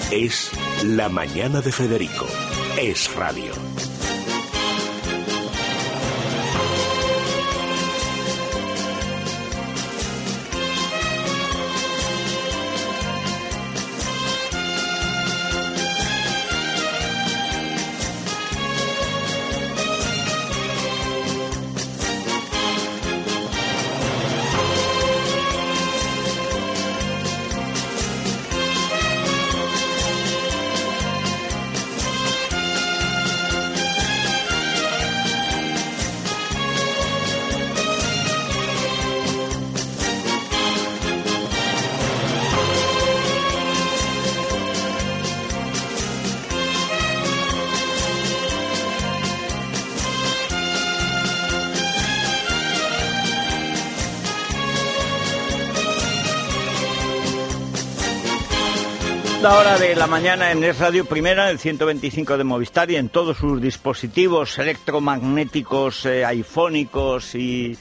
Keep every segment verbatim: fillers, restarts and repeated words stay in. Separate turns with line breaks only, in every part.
Es La Mañana de Federico. Es radio.
Hora de la mañana en Es Radio Primera, el ciento veinticinco de Movistar y en todos sus dispositivos electromagnéticos, eh, iPhónicos y,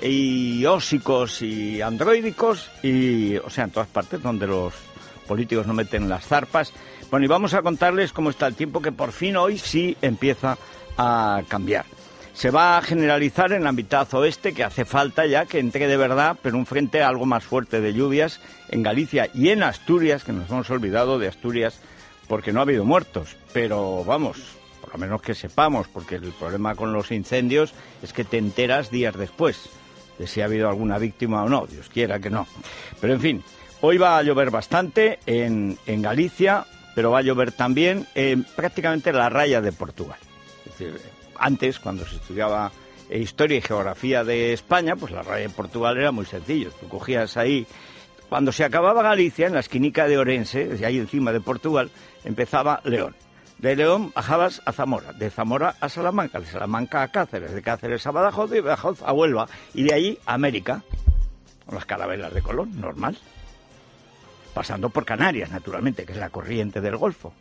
y ósicos y androidicos, y, o sea, en todas partes donde los políticos no meten las zarpas. Bueno, y vamos a contarles cómo está el tiempo, que por fin hoy sí empieza a cambiar. Se va a generalizar en la mitad oeste, que hace falta ya que entre de verdad, pero un frente algo más fuerte de lluvias en Galicia y en Asturias, que nos hemos olvidado de Asturias porque no ha habido muertos. Pero vamos, por lo menos que sepamos, porque el problema con los incendios es que te enteras días después de si ha habido alguna víctima o no, Dios quiera que no. Pero en fin, hoy va a llover bastante en, en Galicia, pero va a llover también en prácticamente la raya de Portugal. Es decir, antes, cuando se estudiaba historia y geografía de España, pues la raya de Portugal era muy sencillo. Tú cogías ahí, cuando se acababa Galicia, en la esquinica de Orense, ahí encima de Portugal, empezaba León. De León bajabas a Zamora, de Zamora a Salamanca, de Salamanca a Cáceres, de Cáceres a Badajoz, de Badajoz a Huelva, y de allí a América, con las carabelas de Colón, normal. Pasando por Canarias, naturalmente, que es la corriente del Golfo.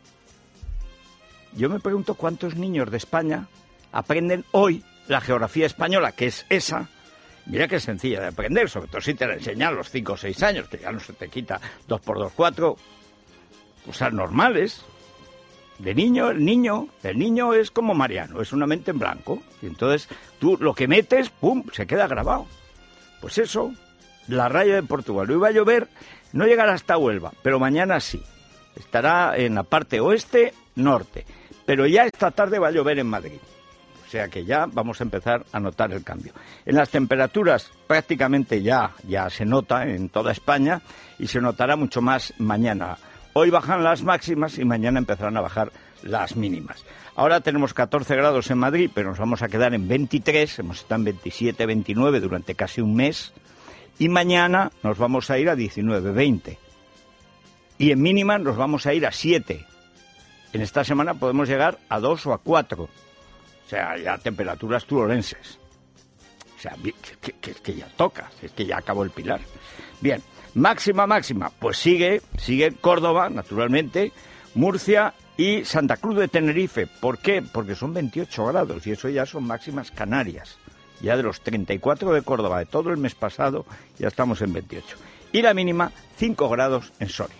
Yo me pregunto cuántos niños de España aprenden hoy la geografía española, que es esa. Mira que es sencilla de aprender, sobre todo si te la enseñan a los cinco o seis años, que ya no se te quita dos por dos, cuatro, cosas normales. De niño, el niño, el niño es como Mariano, es una mente en blanco. Y entonces tú lo que metes, ¡pum!, se queda grabado. Pues eso, la raya de Portugal. Hoy va a llover, no llegará hasta Huelva, pero mañana sí. Estará en la parte oeste, norte. Pero ya esta tarde va a llover en Madrid. O sea que ya vamos a empezar a notar el cambio. En las temperaturas prácticamente ya, ya se nota en toda España y se notará mucho más mañana. Hoy bajan las máximas y mañana empezarán a bajar las mínimas. Ahora tenemos catorce grados en Madrid, pero nos vamos a quedar en veintitrés, hemos estado en veintisiete, veintinueve durante casi un mes. Y mañana nos vamos a ir a diecinueve, veinte. Y en mínimas nos vamos a ir a siete. En esta semana podemos llegar a dos o a cuatro. O sea, ya temperaturas turolenses. O sea, que, que, que ya toca, es que ya acabó el pilar. Bien, máxima, máxima, pues sigue, sigue Córdoba, naturalmente, Murcia y Santa Cruz de Tenerife. ¿Por qué? Porque son veintiocho grados y eso ya son máximas canarias. Ya de los treinta y cuatro de Córdoba de todo el mes pasado, ya estamos en veintiocho. Y la mínima, cinco grados en Soria.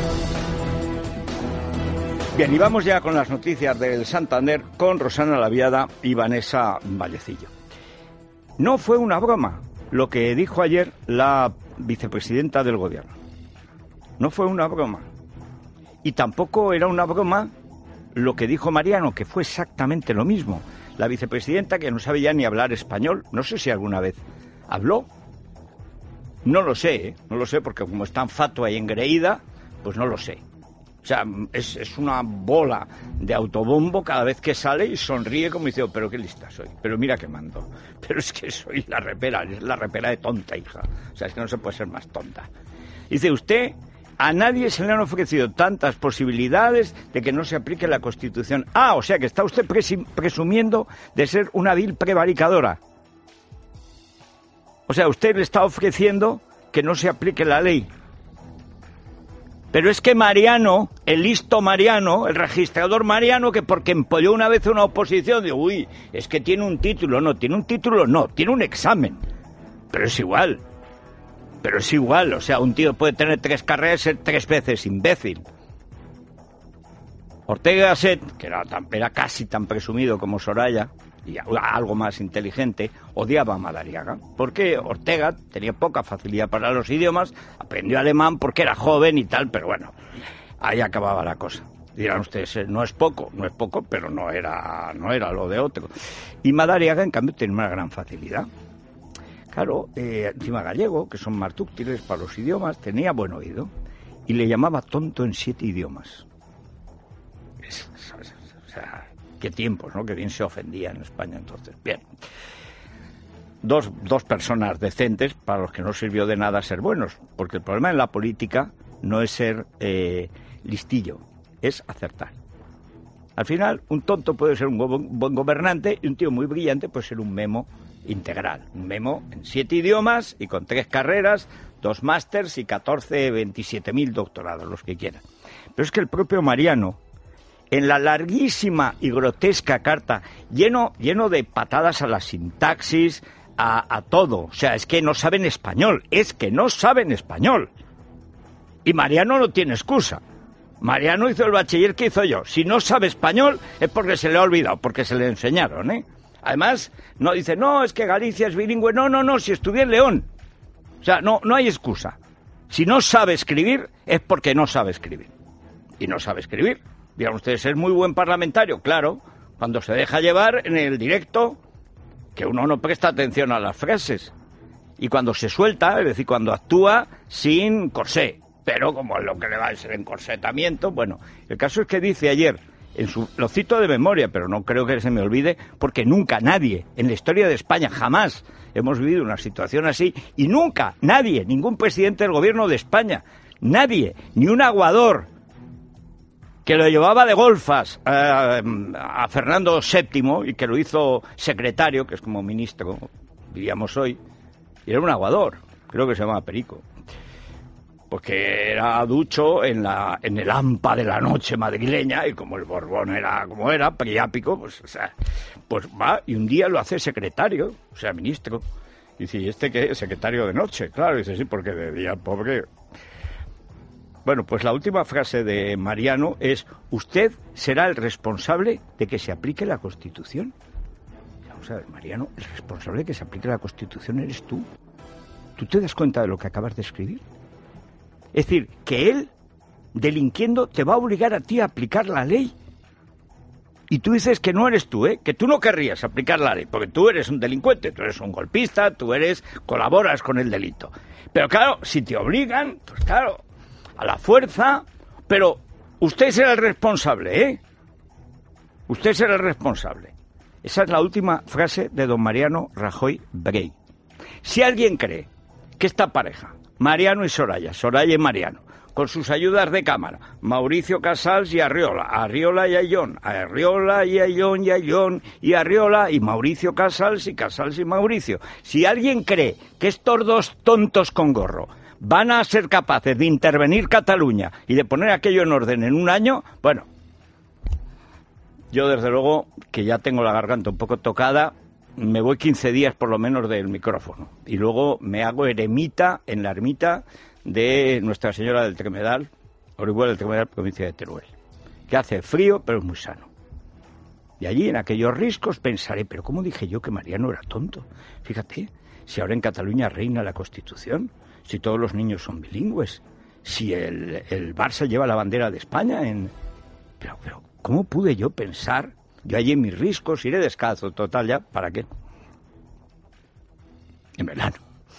Bien, y vamos ya con las noticias del Santander con Rosana Laviada y Vanessa Vallecillo. No fue una broma lo que dijo ayer la vicepresidenta del Gobierno. No fue una broma. Y tampoco era una broma lo que dijo Mariano, que fue exactamente lo mismo. La vicepresidenta, que no sabe ya ni hablar español, no sé si alguna vez habló. No lo sé, ¿eh? No lo sé, porque como es tan fatua y engreída, pues no lo sé. O sea, es, es una bola de autobombo cada vez que sale y sonríe como dice, oh, pero qué lista soy, pero mira que mando. Pero es que soy la repera, es la repera de tonta, hija. O sea, es que no se puede ser más tonta. Dice usted, a nadie se le han ofrecido tantas posibilidades de que no se aplique la Constitución. Ah, o sea que está usted presumiendo de ser una vil prevaricadora. O sea, usted le está ofreciendo que no se aplique la ley. Pero es que Mariano, el listo Mariano, el registrador Mariano, que porque empolló una vez una oposición, digo, uy, es que tiene un título, no, tiene un título, no, tiene un examen. Pero es igual, pero es igual, o sea, un tío puede tener tres carreras y ser tres veces imbécil. Ortega y Gasset, que era, tan, era casi tan presumido como Soraya, y algo más inteligente, odiaba a Madariaga. Porque Ortega tenía poca facilidad para los idiomas, aprendió alemán porque era joven y tal, pero bueno, ahí acababa la cosa. Dirán ustedes, no es poco, no es poco, pero no era, no era lo de otro. Y Madariaga, en cambio, tenía una gran facilidad. Claro, eh, encima gallego, que son más dúctiles para los idiomas, tenía buen oído. Y le llamaba tonto en siete idiomas. Es, es, o sea, qué tiempos, ¿no? Que bien se ofendía en España entonces. Bien. Dos, dos personas decentes para los que no sirvió de nada ser buenos. Porque el problema en la política no es ser eh, listillo, es acertar. Al final, un tonto puede ser un buen gobernante y un tío muy brillante puede ser un memo integral. Un memo en siete idiomas y con tres carreras, dos másters y catorce, veintisiete mil doctorados, los que quieran. Pero es que el propio Mariano, en la larguísima y grotesca carta, lleno, lleno de patadas a la sintaxis, a, a todo, o sea, es que no saben español, es que no saben español. Y Mariano no tiene excusa. Mariano hizo el bachiller que hizo yo. Si no sabe español es porque se le ha olvidado, porque se le enseñaron, ¿eh? Además, no dice, no, es que Galicia es bilingüe. No, no, no, si estudié en León. O sea, no, no hay excusa. Si no sabe escribir, es porque no sabe escribir. Y no sabe escribir. Dirán ustedes, es muy buen parlamentario. Claro, cuando se deja llevar en el directo, que uno no presta atención a las frases. Y cuando se suelta, es decir, cuando actúa sin corsé. Pero como es lo que le va a ser encorsetamiento, bueno, el caso es que dice ayer, en su, lo cito de memoria, pero no creo que se me olvide, porque nunca nadie, en la historia de España, jamás hemos vivido una situación así, y nunca nadie, ningún presidente del gobierno de España, nadie, ni un aguador que lo llevaba de golfas eh, a Fernando séptimo y que lo hizo secretario, que es como ministro, diríamos hoy, y era un aguador, creo que se llamaba Perico. Porque era ducho en la en el hampa de la noche madrileña, y como el Borbón era como era, priápico, pues, o sea, pues va y un día lo hace secretario, o sea, ministro. Y dice, ¿y este qué es? Secretario de noche, claro, y dice, sí, porque de día el pobre... Bueno, pues la última frase de Mariano es, usted será el responsable de que se aplique la Constitución. Vamos a ver, Mariano, el responsable de que se aplique la Constitución eres tú. ¿Tú te das cuenta de lo que acabas de escribir? Es decir, que él, delinquiendo, te va a obligar a ti a aplicar la ley. Y tú dices que no eres tú, ¿eh? Que tú no querrías aplicar la ley, porque tú eres un delincuente, tú eres un golpista, tú eres, colaboras con el delito. Pero claro, si te obligan, pues claro, a la fuerza, pero usted será el responsable, ¿eh? Usted será el responsable. Esa es la última frase de don Mariano Rajoy Brey. Si alguien cree que esta pareja, Mariano y Soraya, Soraya y Mariano, con sus ayudas de cámara, Mauricio Casals y Arriola, Arriola y Ayllón, Arriola y Ayllón y Ayllón y Arriola y Mauricio Casals y Casals y Mauricio. Si alguien cree que estos dos tontos con gorro van a ser capaces de intervenir Cataluña y de poner aquello en orden en un año, bueno, yo desde luego que ya tengo la garganta un poco tocada, me voy quince días por lo menos del micrófono y luego me hago eremita en la ermita de Nuestra Señora del Tremedal, Orihuela del Tremedal, provincia de Teruel, que hace frío pero es muy sano. Y allí en aquellos riscos pensaré, pero ¿cómo dije yo que Mariano era tonto? Fíjate, si ahora en Cataluña reina la Constitución, si todos los niños son bilingües, si el, el Barça lleva la bandera de España en... Pero, pero, ¿cómo pude yo pensar? Yo allí en mis riscos iré descalzo, total ya, ¿para qué? En verano.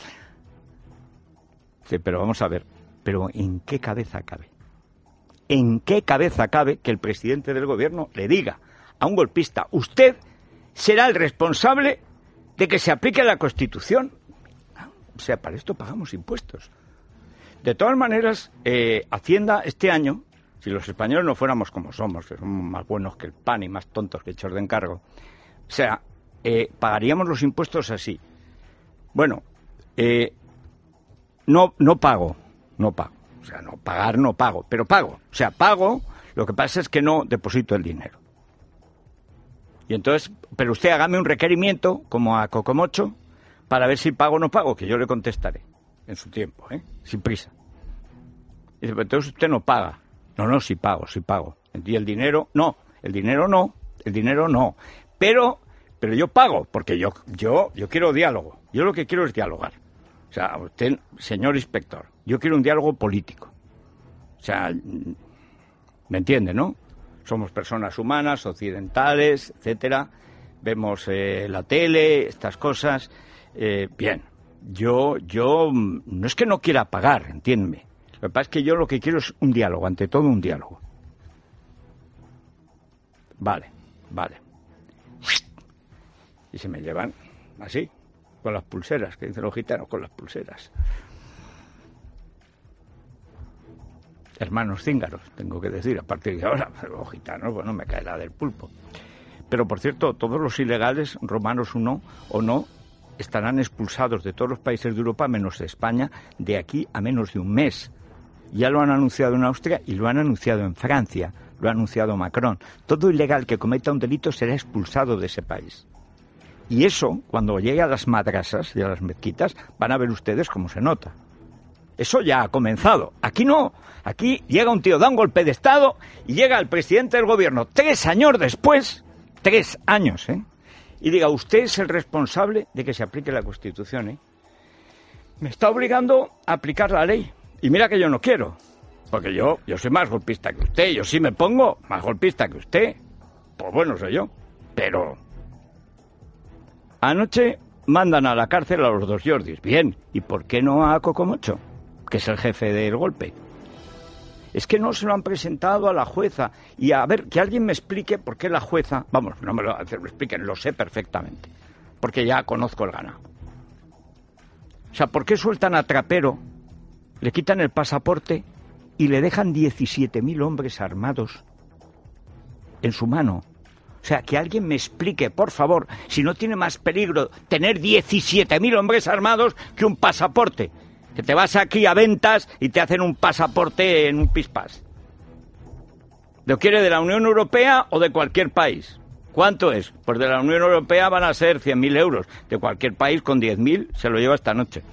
Sí, pero vamos a ver, pero ¿en qué cabeza cabe? ¿En qué cabeza cabe que el presidente del gobierno le diga a un golpista, usted será el responsable de que se aplique la Constitución? O sea, para esto pagamos impuestos. De todas maneras, eh, Hacienda este año, si los españoles no fuéramos como somos, que somos más buenos que el pan y más tontos que hechos de encargo, o sea, eh, pagaríamos los impuestos así. Bueno, eh, no, no pago, no pago, o sea, no pagar no pago, pero pago, o sea, pago, lo que pasa es que no deposito el dinero. Y entonces, pero usted hágame un requerimiento, como a Cocomocho, para ver si pago o no pago, que yo le contestaré en su tiempo, ¿eh? Sin prisa. Y dice, pero entonces usted no paga. No, no, sí pago, sí pago. Y el dinero, no, el dinero no, el dinero no. Pero, pero yo pago, porque yo, yo, yo quiero diálogo. Yo lo que quiero es dialogar. O sea, usted, señor inspector, yo quiero un diálogo político. O sea, ¿me entiende, no? Somos personas humanas, occidentales, etcétera. Vemos eh, la tele, estas cosas. Eh, bien, yo, yo no es que no quiera pagar, entiéndeme. Lo que pasa es que yo lo que quiero es un diálogo, ante todo un diálogo. Vale, vale. Y se me llevan así, con las pulseras, que dicen los gitanos, con las pulseras. Hermanos cíngaros, tengo que decir, a partir de ahora, los gitanos, bueno, me caerá del pulpo. Pero, por cierto, todos los ilegales, romanos uno o no, estarán expulsados de todos los países de Europa, menos de España, de aquí a menos de un mes. Ya lo han anunciado en Austria y lo han anunciado en Francia, lo ha anunciado Macron. Todo ilegal que cometa un delito será expulsado de ese país. Y eso, cuando llegue a las madrasas y a las mezquitas, van a ver ustedes cómo se nota. Eso ya ha comenzado. Aquí no. Aquí llega un tío, da un golpe de Estado y llega el presidente del gobierno tres años después, tres años, ¿eh? Y diga, usted es el responsable de que se aplique la Constitución, ¿eh? Me está obligando a aplicar la ley. Y mira que yo no quiero, porque yo, yo soy más golpista que usted. Yo sí me pongo más golpista que usted. Pues bueno, soy yo. Pero anoche mandan a la cárcel a los dos Jordis. Bien, ¿y por qué no a Cocomocho, que es el jefe del golpe? Es que no se lo han presentado a la jueza. Y a ver, que alguien me explique por qué la jueza... Vamos, no me lo expliquen, lo sé perfectamente. Porque ya conozco el ganado. O sea, ¿por qué sueltan a Trapero, le quitan el pasaporte y le dejan diecisiete mil hombres armados en su mano? O sea, que alguien me explique, por favor, si no tiene más peligro tener diecisiete mil hombres armados que un pasaporte. Que te vas aquí a ventas y te hacen un pasaporte en un pispás. ¿Lo quiere de la Unión Europea o de cualquier país? ¿Cuánto es? Pues de la Unión Europea van a ser cien mil euros. De cualquier país con diez mil se lo lleva esta noche.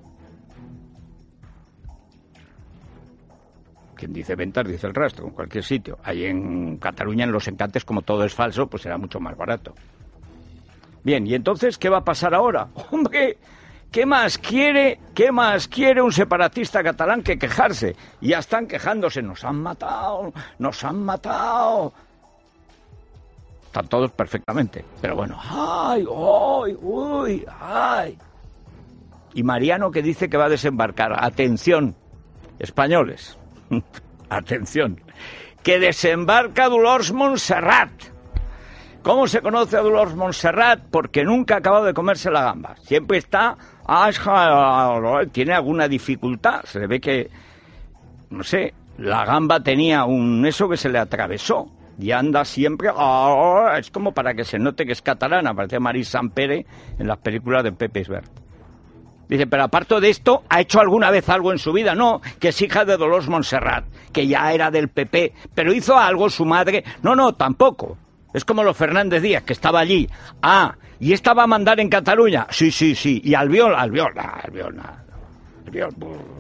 Quien dice ventas dice el rastro, en cualquier sitio. Ahí en Cataluña, en Los Encantes, como todo es falso, pues será mucho más barato. Bien, ¿y entonces qué va a pasar ahora? ¡Hombre! ¿Qué más quiere, qué más quiere un separatista catalán que quejarse? Ya están quejándose, nos han matado, nos han matado. Están todos perfectamente, pero bueno, ¡ay, uy, uy, ay! Y Mariano que dice que va a desembarcar. Atención, españoles, atención, que desembarca Dolors Montserrat. ¿Cómo se conoce a Dolors Montserrat? Porque nunca ha acabado de comerse la gamba. Siempre está... tiene alguna dificultad. Se le ve que, no sé, la gamba tenía un eso que se le atravesó. Y anda siempre... Oh, es como para que se note que es catalana. Parece Maris Sampere en las películas de Pepe Isbert. Dice, pero aparte de esto, ¿ha hecho alguna vez algo en su vida? No, que es hija de Dolors Montserrat, que ya era del P P. ¿Pero hizo algo su madre? No, no, tampoco. Es como los Fernández Díaz, que estaba allí. Ah, ¿y esta va a mandar en Cataluña? Sí, sí, sí. ¿Y Albiol? Albiol, nah, Albiol, nah. Albiol,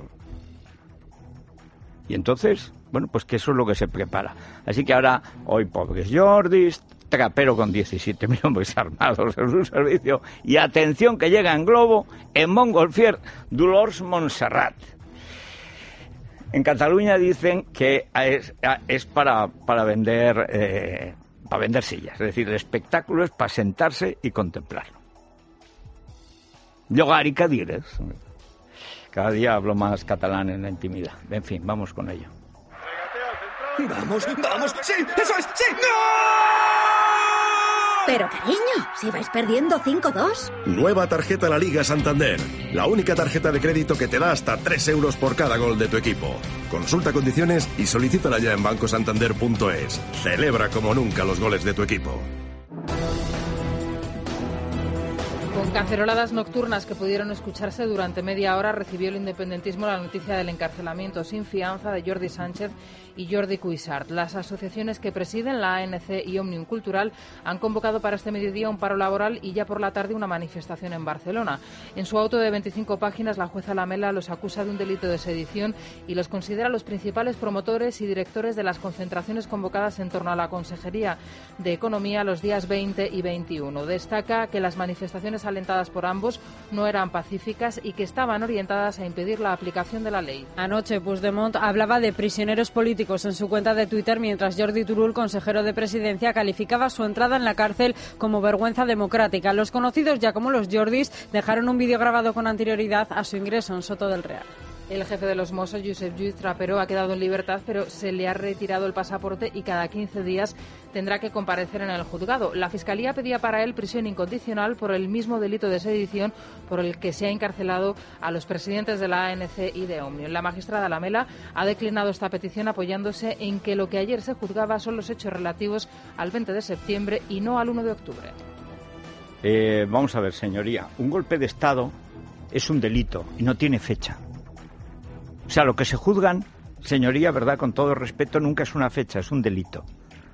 y entonces, bueno, pues que eso es lo que se prepara. Así que ahora, hoy pobres Jordis, Trapero con diecisiete mil hombres armados en su servicio, y atención que llega en globo, en Montgolfier, Dolors Montserrat. En Cataluña dicen que es, es para, para vender... Eh, para vender sillas, es decir, el espectáculo es para sentarse y contemplarlo. Llogar y cadires. Cada día hablo más catalán en la intimidad. En fin, vamos con ello.
Vamos, vamos, sí, eso es, sí. ¡No!
Pero cariño, si vais perdiendo cinco dos.
Nueva tarjeta La Liga Santander. La única tarjeta de crédito que te da hasta tres euros por cada gol de tu equipo. Consulta condiciones y solicítala ya en banco santander punto es. Celebra como nunca los goles de tu equipo.
Con Caceroladas nocturnas que pudieron escucharse durante media hora recibió el independentismo la noticia del encarcelamiento sin fianza de Jordi Sánchez y Jordi Cuixart. Las asociaciones que presiden, la A N C y Òmnium Cultural, han convocado para este mediodía un paro laboral y ya por la tarde una manifestación en Barcelona. En su auto de veinticinco páginas, la jueza Lamela los acusa de un delito de sedición y los considera los principales promotores y directores de las concentraciones convocadas en torno a la Consejería de Economía los días veinte y veintiuno. Destaca que las manifestaciones alentadas por ambos no eran pacíficas y que estaban orientadas a impedir la aplicación de la ley.
Anoche Puigdemont hablaba de prisioneros políticos en su cuenta de Twitter, mientras Jordi Turull, consejero de Presidencia, calificaba su entrada en la cárcel como vergüenza democrática. Los conocidos ya como los Jordis dejaron un vídeo grabado con anterioridad a su ingreso en Soto del Real.
El jefe de los Mossos, Josep Lluís Trapero, ha quedado en libertad, pero se le ha retirado el pasaporte y cada quince días tendrá que comparecer en el juzgado. La Fiscalía pedía para él prisión incondicional por el mismo delito de sedición por el que se ha encarcelado a los presidentes de la A N C y de Òmnium. La magistrada Lamela ha declinado esta petición apoyándose en que lo que ayer se juzgaba son los hechos relativos al veinte de septiembre y no al uno de octubre.
Eh, vamos a ver, señoría, un golpe de Estado es un delito y no tiene fecha. O sea, lo que se juzgan, señoría, verdad, con todo respeto, nunca es una fecha, es un delito.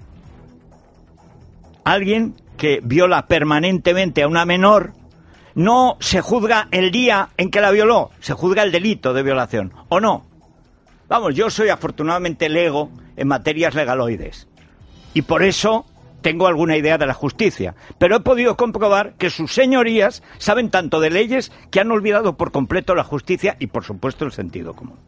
Alguien que viola permanentemente a una menor no se juzga el día en que la violó, se juzga el delito de violación, ¿o no? Vamos, yo soy afortunadamente lego en materias legaloides y por eso tengo alguna idea de la justicia, pero he podido comprobar que sus señorías saben tanto de leyes que han olvidado por completo la justicia y, por supuesto, el sentido común.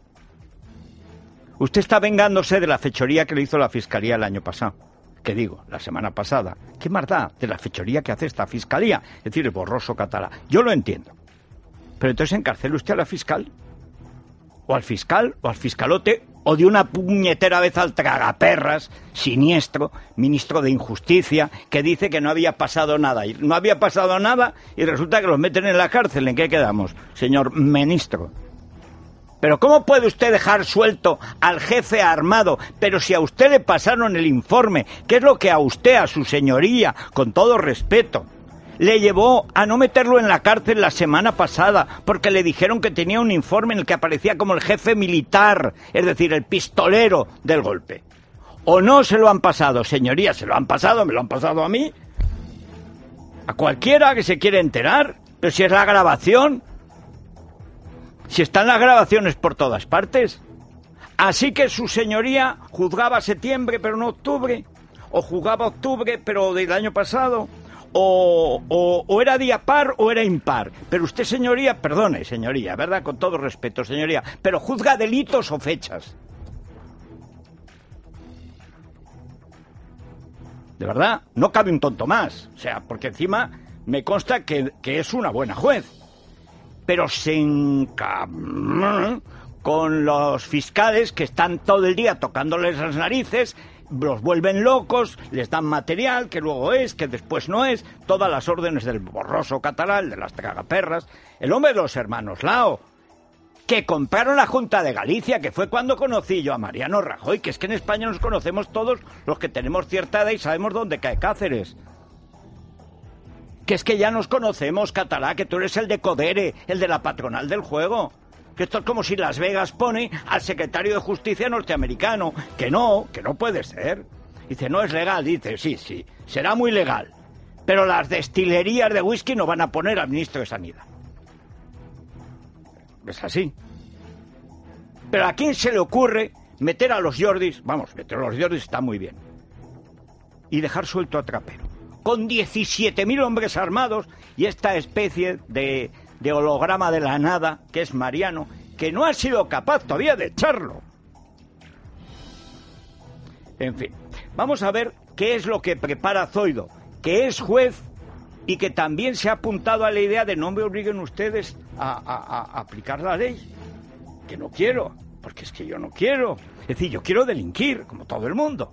Usted está vengándose de la fechoría que le hizo la Fiscalía el año pasado. ¿Qué digo? La semana pasada. ¿Qué más da de la fechoría que hace esta Fiscalía? Es decir, el borroso catalán. Yo lo entiendo. Pero entonces encarcele usted a la fiscal. O al fiscal, o al fiscalote, o de una puñetera vez al tragaperras, siniestro, ministro de Injusticia, que dice que no había pasado nada. Y no había pasado nada y resulta que los meten en la cárcel. ¿En qué quedamos, señor ministro? Pero ¿cómo puede usted dejar suelto al jefe armado? Pero si a usted le pasaron el informe, ¿qué es lo que a usted, a su señoría, con todo respeto, le llevó a no meterlo en la cárcel la semana pasada porque le dijeron que tenía un informe en el que aparecía como el jefe militar, es decir, el pistolero del golpe? ¿O no se lo han pasado, señoría? ¿Se lo han pasado? ¿Me lo han pasado a mí? ¿A cualquiera que se quiere enterar? Pero si es la grabación, si están las grabaciones por todas partes. Así que su señoría juzgaba septiembre pero no octubre, o juzgaba octubre pero del año pasado, O, o, o era día par o era impar. Pero usted, señoría, perdone, señoría, ¿verdad? Con todo respeto, señoría, pero juzga delitos o fechas. De verdad, no cabe un tonto más. O sea, porque encima me consta que, que es una buena juez. Pero se encabronan con los fiscales que están todo el día tocándoles las narices, los vuelven locos, les dan material que luego es, que después no es, todas las órdenes del borroso catalán, de las tragaperras, el hombre de los hermanos Lao, que compraron la Junta de Galicia, que fue cuando conocí yo a Mariano Rajoy, que es que en España nos conocemos todos los que tenemos cierta edad y sabemos dónde cae Cáceres. Que es que ya nos conocemos, catalá, que tú eres el de Codere, el de la patronal del juego. Que esto es como si Las Vegas pone al secretario de Justicia norteamericano. Que no, que no puede ser. Dice, no es legal. Dice, sí, sí, será muy legal. Pero las destilerías de whisky no van a poner al ministro de Sanidad. Es así. Pero ¿a quién se le ocurre meter a los Jordis? Vamos, meter a los Jordis está muy bien. Y dejar suelto a Trapero. Con diecisiete mil hombres armados y esta especie de... de holograma de la nada, que es Mariano, que no ha sido capaz todavía de echarlo. En fin, vamos a ver qué es lo que prepara Zoido, que es juez y que también se ha apuntado a la idea de no me obliguen ustedes a, a, a aplicar la ley, que no quiero, porque es que yo no quiero. Es decir, yo quiero delinquir, como todo el mundo.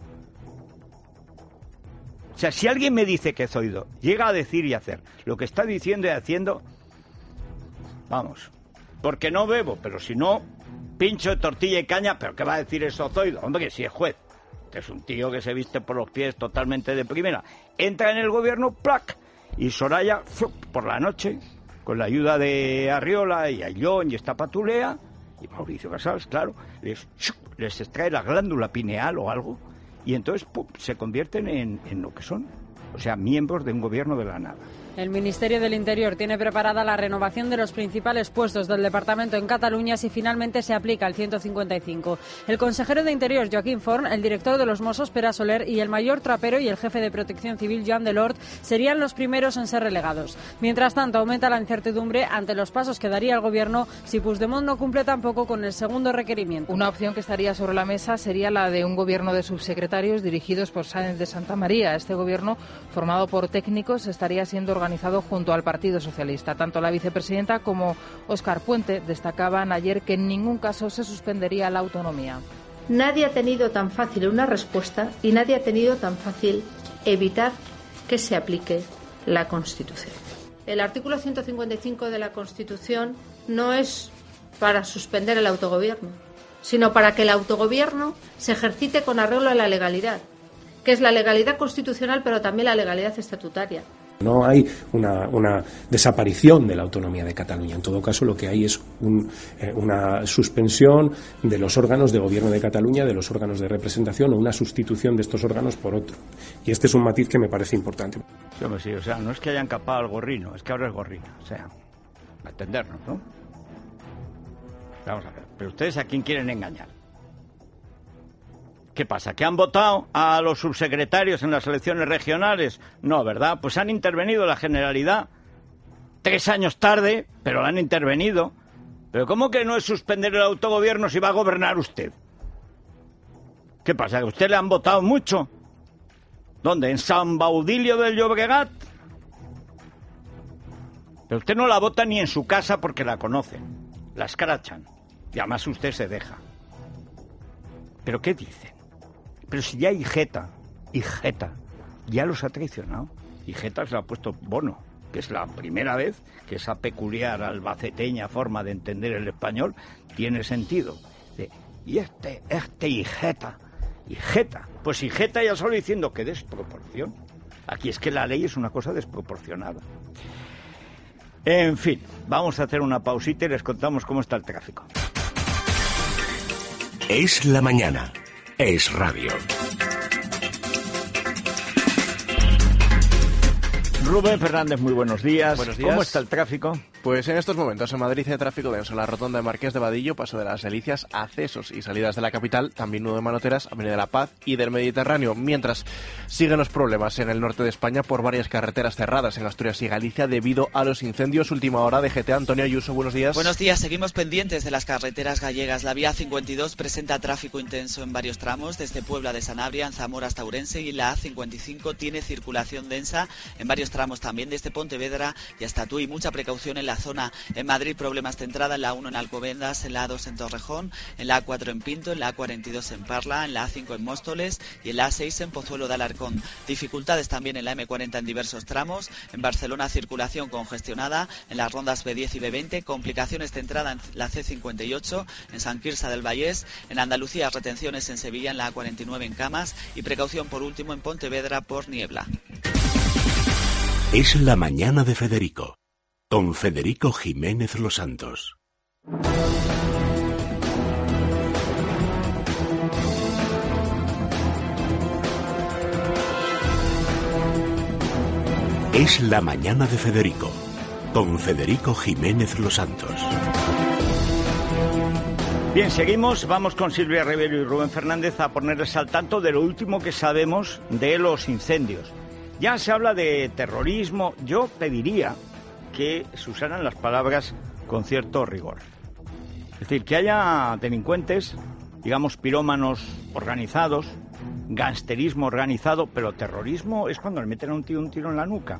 O sea, si alguien me dice que Zoido llega a decir y hacer lo que está diciendo y haciendo... Vamos, porque no bebo, pero si no, pincho de tortilla y caña, ¿pero qué va a decir eso Zoido? Hombre, que si es juez, que es un tío que se viste por los pies totalmente de primera, entra en el gobierno, ¡plac!, Y Soraya, por la noche, con la ayuda de Arriola y Ayllón y esta patulea, y Mauricio Casals, claro, les, les extrae la glándula pineal o algo, y entonces ¡pum!, se convierten en, en lo que son, o sea, miembros de un gobierno de la nada.
El Ministerio del Interior tiene preparada la renovación de los principales puestos del departamento en Cataluña si finalmente se aplica el ciento cincuenta y cinco. El consejero de Interior, Joaquín Forn, el director de los Mossos, Pere Soler, y el mayor Trapero y el jefe de Protección Civil, Joan Delort, serían los primeros en ser relegados. Mientras tanto, aumenta la incertidumbre ante los pasos que daría el Gobierno si Puigdemont no cumple tampoco con el segundo requerimiento.
Una opción que estaría sobre la mesa sería la de un gobierno de subsecretarios dirigidos por Sáenz de Santamaría. Este gobierno, formado por técnicos, estaría siendo organizado junto al Partido Socialista. Tanto la vicepresidenta como Óscar Puente destacaban ayer que en ningún caso se suspendería la autonomía.
Nadie ha tenido tan fácil una respuesta y nadie ha tenido tan fácil evitar que se aplique la Constitución. El artículo ciento cincuenta y cinco de la Constitución no es para suspender el autogobierno, sino para que el autogobierno se ejercite con arreglo a la legalidad, que es la legalidad constitucional, pero también la legalidad estatutaria.
No hay una, una desaparición de la autonomía de Cataluña. En todo caso, lo que hay es un, eh, una suspensión de los órganos de gobierno de Cataluña, de los órganos de representación, o una sustitución de estos órganos por otro. Y este es un matiz que me parece importante.
Sí, hombre, sí, o sea, no es que hayan capado al gorrino, es que ahora es gorrina. O sea, a entendernos, ¿no? Vamos a ver. Pero ustedes, ¿a quién quieren engañar? ¿Qué pasa? ¿Que han votado a los subsecretarios en las elecciones regionales? No, ¿verdad? Pues han intervenido la Generalidad. Tres años tarde, pero la han intervenido. ¿Pero cómo que no es suspender el autogobierno si va a gobernar usted? ¿Qué pasa? ¿Que a usted le han votado mucho? ¿Dónde? ¿En San Baudilio del Llobregat? Pero usted no la vota ni en su casa porque la conocen. La escrachan. Y además usted se deja. ¿Pero qué dicen? Pero si ya Ijeta, Ijeta, ya los ha traicionado. Ijeta se le ha puesto Bono, que es la primera vez que esa peculiar albaceteña forma de entender el español tiene sentido. De, y este, este Ijeta, Ijeta, pues Ijeta ya solo diciendo que desproporción. Aquí es que la ley es una cosa desproporcionada. En fin, vamos a hacer una pausita y les contamos cómo está el tráfico.
Es la mañana. Es radio.
Rubén Fernández, muy buenos días.
Buenos días.
¿Cómo está el tráfico?
Pues en estos momentos en Madrid hay tráfico denso en la rotonda de Marqués de Vadillo, paso de las Delicias, accesos y salidas de la capital, también nudo de Manoteras, Avenida de la Paz y del Mediterráneo, mientras siguen los problemas en el norte de España por varias carreteras cerradas en Asturias y Galicia debido a los incendios. Última hora de G T A. Antonio Ayuso, buenos días.
Buenos días, seguimos pendientes de las carreteras gallegas. La vía cincuenta y dos presenta tráfico intenso en varios tramos, desde Puebla de Sanabria, en Zamora hasta Ourense, y la A cincuenta y cinco tiene circulación densa en varios tramos también, desde Pontevedra y hasta Tui. Mucha precaución en la zona. En Madrid, problemas de entrada en la uno en Alcobendas, en la A dos en Torrejón, en la A cuatro en Pinto, en la A cuarenta y dos en Parla, en la A cinco en Móstoles y en la A seis en Pozuelo de Alarcón. Dificultades también en la M cuarenta en diversos tramos. En Barcelona, circulación congestionada en las rondas B diez y B veinte, complicaciones de entrada en la C cincuenta y ocho, en San Quirze del Vallés. En Andalucía, retenciones en Sevilla, en la A cuarenta y nueve en Camas, y precaución por último en Pontevedra por niebla.
Es la mañana de Federico, con Federico Jiménez Los Santos. Es la mañana de Federico, con Federico Jiménez Los Santos.
Bien, seguimos. Vamos con Silvia Rivero y Rubén Fernández a ponerles al tanto de lo último que sabemos de los incendios. Ya se habla de terrorismo. Yo pediría que se usaran las palabras con cierto rigor. Es decir, que haya delincuentes, digamos, pirómanos organizados, gangsterismo organizado, pero terrorismo es cuando le meten a un tío un tiro en la nuca.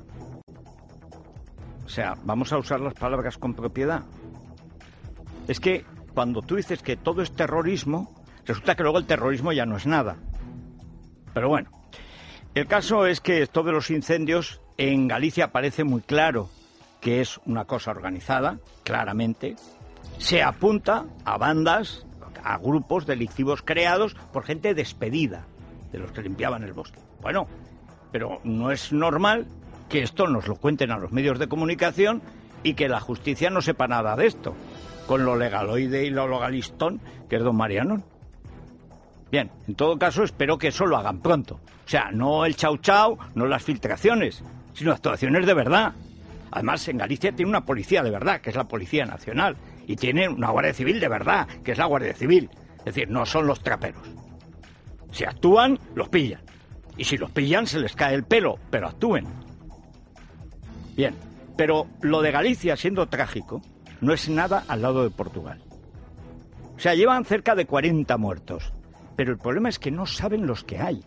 O sea, vamos a usar las palabras con propiedad. Es que cuando tú dices que todo es terrorismo, resulta que luego el terrorismo ya no es nada. Pero bueno, el caso es que esto de los incendios en Galicia parece muy claro que es una cosa organizada, claramente. Se apunta a bandas, a grupos delictivos creados por gente despedida, de los que limpiaban el bosque. Bueno, pero no es normal que esto nos lo cuenten a los medios de comunicación y que la justicia no sepa nada de esto, con lo legaloide y lo legalistón que es don Mariano. Bien, en todo caso espero que eso lo hagan pronto. O sea, no el chau chau, no las filtraciones, sino actuaciones de verdad. Además, en Galicia tiene una policía de verdad, que es la Policía Nacional, y tiene una Guardia Civil de verdad, que es la Guardia Civil. Es decir, no son los traperos. Si actúan, los pillan. Y si los pillan, se les cae el pelo, pero actúen. Bien, pero lo de Galicia, siendo trágico, no es nada al lado de Portugal. O sea, llevan cerca de cuarenta muertos. Pero el problema es que no saben los que hay.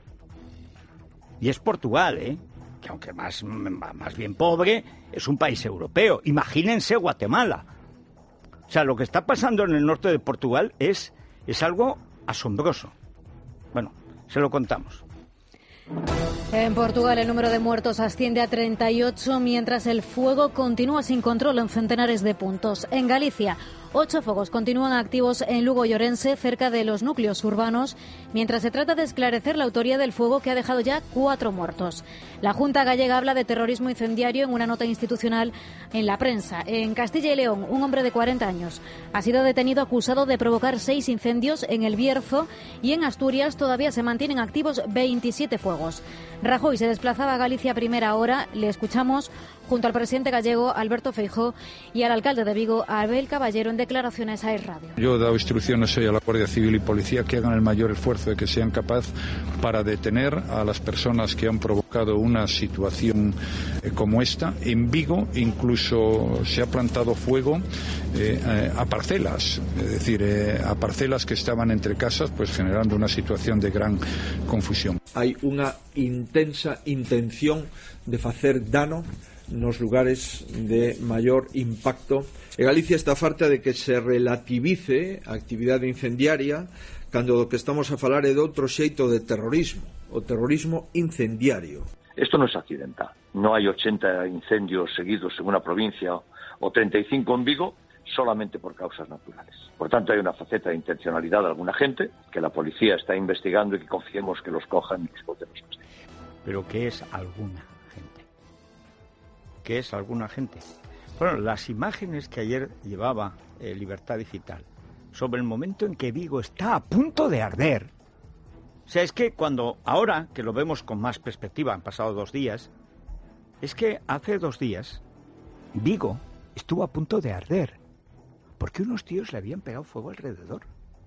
Y es Portugal, ¿eh? Que aunque más, más bien pobre, es un país europeo. Imagínense Guatemala. O sea, lo que está pasando en el norte de Portugal es, es algo asombroso. Bueno, se lo contamos.
En Portugal el número de muertos asciende a treinta y ocho, mientras el fuego continúa sin control en centenares de puntos. En Galicia, ocho focos continúan activos en Lugo y Orense, cerca de los núcleos urbanos, mientras se trata de esclarecer la autoría del fuego que ha dejado ya cuatro muertos. La Junta Gallega habla de terrorismo incendiario en una nota institucional en la prensa. En Castilla y León, un hombre de cuarenta años ha sido detenido acusado de provocar seis incendios en El Bierzo, y en Asturias todavía se mantienen activos veintisiete fuegos. Rajoy se desplazaba a Galicia a primera hora. Le escuchamos junto al presidente gallego Alberto Feijóo y al alcalde de Vigo Abel Caballero en declaraciones a Es Radio.
Yo he dado instrucciones hoy a la Guardia Civil y Policía que hagan el mayor esfuerzo de que sean capaces para detener a las personas que han provocado una situación eh, como esta. En Vigo incluso se ha plantado fuego eh, eh, a parcelas, es decir, eh, a parcelas que estaban entre casas, pues generando una situación de gran confusión.
Hai unha intensa intención de facer dano nos lugares de maior impacto. E Galicia está farta de que se relativice a actividade incendiaria cando do que estamos a falar é de outro xeito de terrorismo, o terrorismo incendiario.
Esto no es accidental. No hay ochenta incendios seguidos en una provincia o treinta y cinco en Vigo solamente por causas naturales. Por tanto, hay una faceta de intencionalidad de alguna gente que la policía está investigando y que confiemos que los cojan y los voten los castigos.
¿Pero qué es alguna gente? ¿Qué es alguna gente? Bueno, las imágenes que ayer llevaba eh, Libertad Digital sobre el momento en que Vigo está a punto de arder. O sea, es que cuando, ahora que lo vemos con más perspectiva, han pasado dos días, es que hace dos días Vigo estuvo a punto de arder, porque unos tíos le habían pegado fuego alrededor.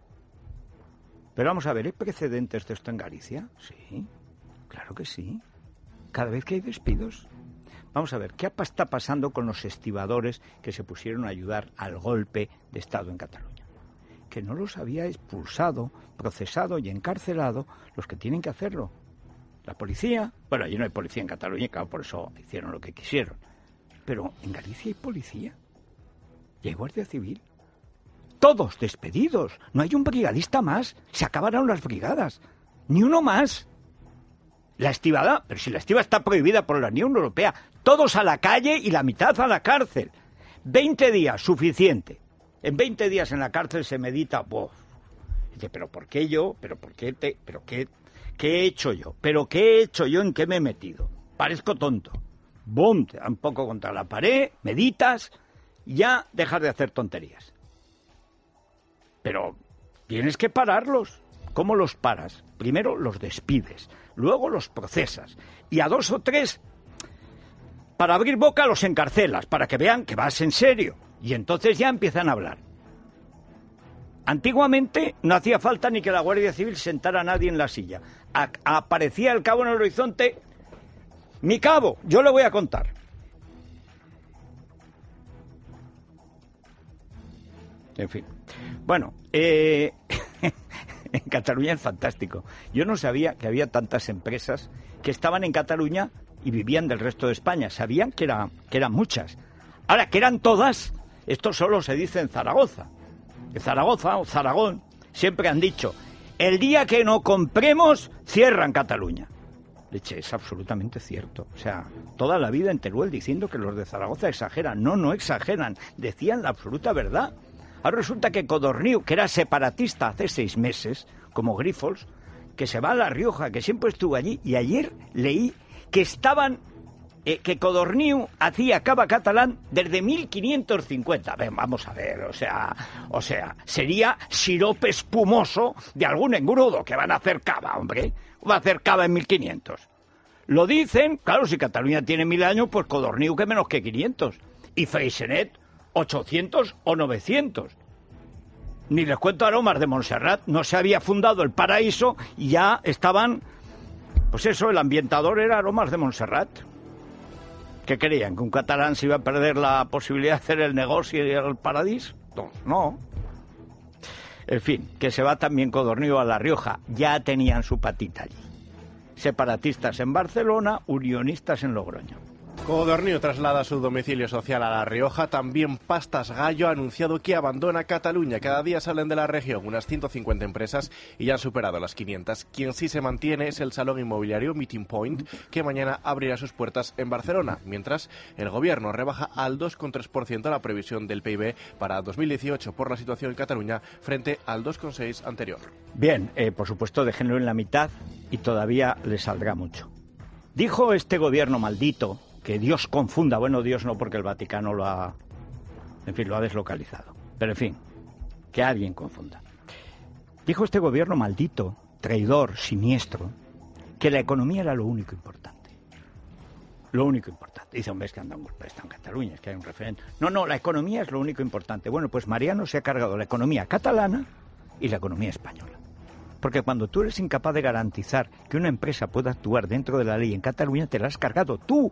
Pero vamos a ver, ¿hay precedentes de esto en Galicia? Sí, claro que sí. Cada vez que hay despidos. Vamos a ver, ¿qué está pasando con los estibadores que se pusieron a ayudar al golpe de Estado en Cataluña? Que no los había expulsado, procesado y encarcelado los que tienen que hacerlo. La policía, bueno, allí no hay policía en Cataluña, claro, por eso hicieron lo que quisieron. Pero en Galicia hay policía y hay Guardia Civil. Todos despedidos. No hay un brigadista más. Se acabaron las brigadas. Ni uno más. La estibada, pero si la estiva está prohibida por la Unión Europea, todos a la calle y la mitad a la cárcel. Veinte días, suficiente. En veinte días en la cárcel se medita, ¡bof! Dice, ¿pero por qué yo? ¿Pero por qué te? ¿Pero qué? ¿Qué he hecho yo? ¿Pero qué he hecho yo? ¿En qué me he metido? Parezco tonto. ¡Bum! Te da un poco contra la pared, meditas, y ya dejas de hacer tonterías. Pero tienes que pararlos. ¿Cómo los paras? Primero los despides, luego los procesas, y a dos o tres, para abrir boca, los encarcelas, para que vean que vas en serio, y entonces ya empiezan a hablar. Antiguamente no hacía falta ni que la Guardia Civil sentara a nadie en la silla. A- aparecía el cabo en el horizonte. Mi cabo, yo le voy a contar. En fin. Bueno, eh, en Cataluña es fantástico. Yo no sabía que había tantas empresas que estaban en Cataluña y vivían del resto de España. Sabían que, era, que eran muchas. Ahora, que eran todas, esto solo se dice en Zaragoza. En Zaragoza o Zaragón siempre han dicho, el día que no compremos, cierran Cataluña. Leche, es absolutamente cierto. O sea, toda la vida en Teruel diciendo que los de Zaragoza exageran. No, no exageran. Decían la absoluta verdad. Ahora resulta que Codorníu, que era separatista hace seis meses, como Grifols, que se va a La Rioja, que siempre estuvo allí, y ayer leí que estaban eh, que Codorniu hacía cava catalán desde mil quinientos cincuenta. Ven, vamos a ver, o sea, o sea, sería sirope espumoso de algún engrudo que van a hacer cava, hombre. Va a hacer cava en mil quinientos. Lo dicen, claro, si Cataluña tiene mil años, pues Codorniu que menos que quinientos. Y Freixenet, ochocientos o novecientos. Ni les cuento aromas de Montserrat, no se había fundado el paraíso y ya estaban, pues eso, el ambientador era aromas de Montserrat. ¿Qué creían? ¿Que un catalán se iba a perder la posibilidad de hacer el negocio y el paraíso? No, no. En fin, que se va también Codorniu a La Rioja, ya tenían su patita allí. Separatistas en Barcelona, unionistas en Logroño.
Codorniu traslada su domicilio social a La Rioja. También Pastas Gallo ha anunciado que abandona Cataluña. Cada día salen de la región unas ciento cincuenta empresas y ya han superado las quinientas. Quien sí se mantiene es el salón inmobiliario Meeting Point, que mañana abrirá sus puertas en Barcelona, mientras el gobierno rebaja al dos coma tres por ciento la previsión del P I B para dos mil dieciocho por la situación en Cataluña frente al dos coma seis por ciento anterior.
Bien, eh, por supuesto, déjenlo en la mitad y todavía le saldrá mucho. Dijo este gobierno maldito que Dios confunda, bueno, Dios no, porque el Vaticano lo ha, en fin, lo ha deslocalizado, pero en fin, que alguien confunda. Dijo este gobierno maldito, traidor, siniestro, que la economía era lo único importante. Lo único importante. Dice, hombre, es que anda un golpe en Cataluña, es que hay un referéndum. No, no, la economía es lo único importante. Bueno, pues Mariano se ha cargado la economía catalana y la economía española. Porque cuando tú eres incapaz de garantizar que una empresa pueda actuar dentro de la ley en Cataluña, te la has cargado tú.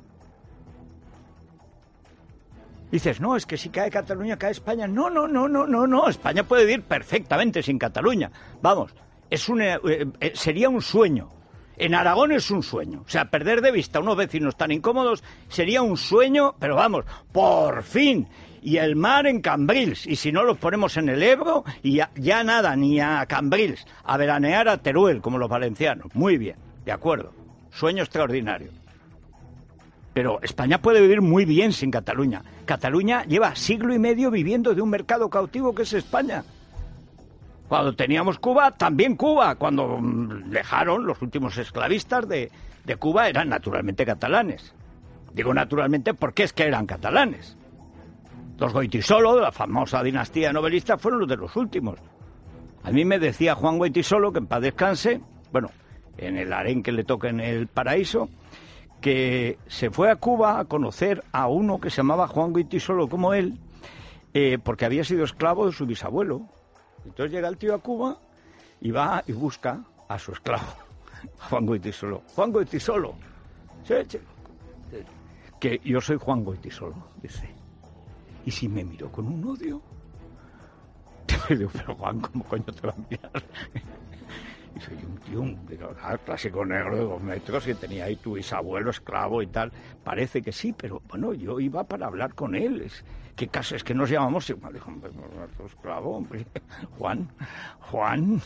Dices, no, es que si cae Cataluña, cae España. No, no, no, no, no, no. España puede vivir perfectamente sin Cataluña. Vamos, es un, eh, eh, sería un sueño. En Aragón es un sueño. O sea, perder de vista a unos vecinos tan incómodos sería un sueño, pero vamos, por fin. Y el mar en Cambrils. Y si no, los ponemos en el Ebro y ya, ya nada, ni a Cambrils. A veranear a Teruel, como los valencianos. Muy bien, de acuerdo. Sueño extraordinario. Pero España puede vivir muy bien sin Cataluña. Cataluña lleva siglo y medio viviendo de un mercado cautivo que es España. Cuando teníamos Cuba, también Cuba. Cuando dejaron los últimos esclavistas de, de Cuba eran naturalmente catalanes. Digo naturalmente porque es que eran catalanes. Los Goytisolo, de la famosa dinastía novelista, fueron los de los últimos. A mí me decía Juan Goytisolo, que en paz descanse, bueno, en el harén que le toca en el paraíso, que se fue a Cuba a conocer a uno que se llamaba Juan Goytisolo como él, eh, porque había sido esclavo de su bisabuelo. Entonces llega el tío a Cuba y va y busca a su esclavo, Juan Goytisolo. Juan Goytisolo, sí, sí, que yo soy Juan Goytisolo, dice. Y si me miró con un odio, le digo, pero Juan, ¿cómo coño te va a mirar? Y soy un tío, un digo, ah, clásico negro de dos metros, que tenía ahí tu bisabuelo esclavo y tal. Parece que sí, pero bueno, yo iba para hablar con él. Es, ¿qué caso es que nos llamamos? Dijo, hombre, esclavo, hombre. Juan, Juan.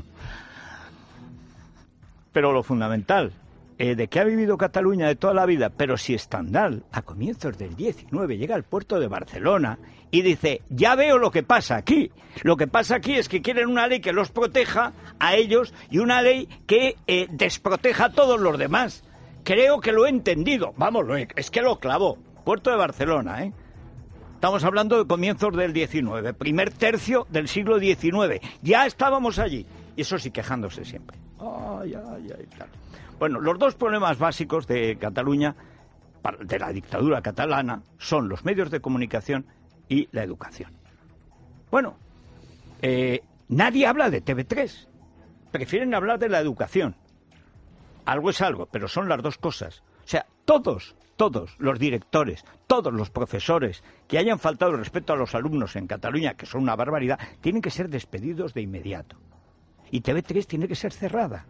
Pero lo fundamental, eh, de que ha vivido Cataluña de toda la vida, pero si Stendhal, a comienzos del diecinueve, llega al puerto de Barcelona y dice, ya veo lo que pasa aquí. Lo que pasa aquí es que quieren una ley que los proteja a ellos y una ley que eh, desproteja a todos los demás. Creo que lo he entendido. Vamos, lo he, es que lo clavó. Puerto de Barcelona, ¿eh? Estamos hablando de comienzos del diecinueve, primer tercio del siglo diecinueve. Ya estábamos allí. Y eso sí, quejándose siempre. Ay, ay, ay, tal. Bueno, los dos problemas básicos de Cataluña, de la dictadura catalana, son los medios de comunicación y la educación. Bueno, eh, nadie habla de T V tres. Prefieren hablar de la educación. Algo es algo, pero son las dos cosas. O sea, todos, todos los directores, todos los profesores que hayan faltado el respeto a los alumnos en Cataluña, que son una barbaridad, tienen que ser despedidos de inmediato. Y T V tres tiene que ser cerrada.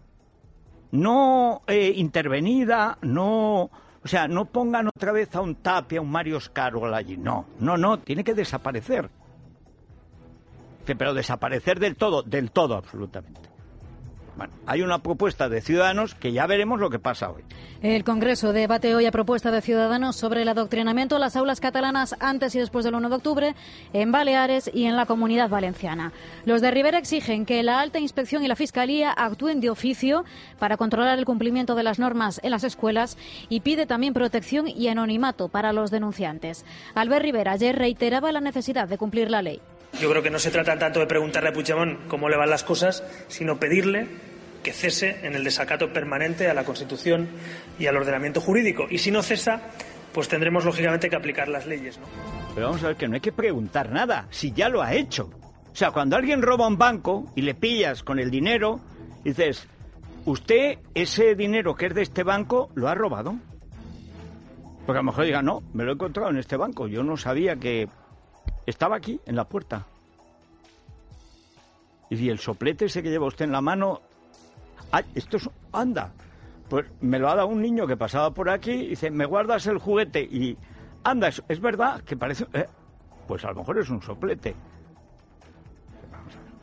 No eh, intervenida, no... O sea, no pongan otra vez a un Tapia, a un Mario Scaro allí. No, no, no, tiene que desaparecer. Pero desaparecer del todo, del todo absolutamente. Bueno, hay una propuesta de Ciudadanos que ya veremos lo que pasa hoy.
El Congreso debate hoy a propuesta de Ciudadanos sobre el adoctrinamiento en las aulas catalanas antes y después del uno de octubre, en Baleares y en la Comunidad Valenciana. Los de Rivera exigen que la Alta Inspección y la Fiscalía actúen de oficio para controlar el cumplimiento de las normas en las escuelas y pide también protección y anonimato para los denunciantes. Albert Rivera ayer reiteraba la necesidad de cumplir la ley.
Yo creo que no se trata tanto de preguntarle a Puigdemont cómo le van las cosas, sino pedirle que cese en el desacato permanente a la Constitución y al ordenamiento jurídico. Y si no cesa, pues tendremos lógicamente que aplicar las leyes, ¿no?
Pero vamos a ver que no hay que preguntar nada, si ya lo ha hecho. O sea, cuando alguien roba un banco y le pillas con el dinero, dices, ¿usted ese dinero que es de este banco lo ha robado? Porque a lo mejor diga, no, me lo he encontrado en este banco, yo no sabía que estaba aquí, en la puerta. Y si el soplete ese que lleva usted en la mano, ¡ay, esto es, anda! Pues me lo ha dado un niño que pasaba por aquí y dice, ¿me guardas el juguete? Y anda, es, es verdad que parece... Eh, pues a lo mejor es un soplete. Vamos a ver.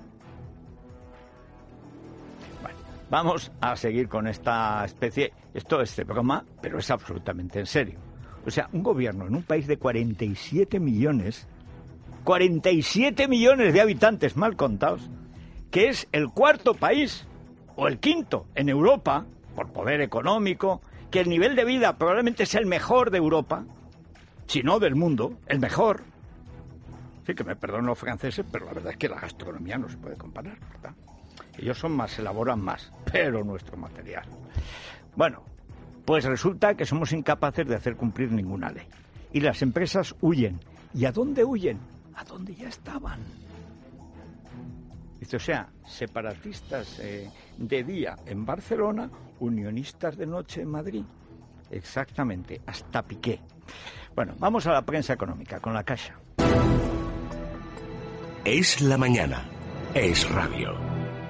Bueno, vamos a seguir con esta especie... Esto es de broma, pero es absolutamente en serio. O sea, un gobierno en un país de cuarenta y siete millones, cuarenta y siete millones de habitantes mal contados, que es el cuarto país o el quinto en Europa, por poder económico, que el nivel de vida probablemente es el mejor de Europa, si no del mundo, el mejor. Sí, que me perdonen los franceses, pero la verdad es que la gastronomía no se puede comparar, ¿verdad? Ellos son más, elaboran más, pero nuestro material. Bueno, pues resulta que somos incapaces de hacer cumplir ninguna ley. Y las empresas huyen. ¿Y a dónde huyen? A donde ya estaban. Dice, o sea, separatistas eh, de día en Barcelona, unionistas de noche en Madrid. Exactamente, hasta Piqué. Bueno, vamos a la prensa económica con la Caixa.
Es la mañana. Es radio.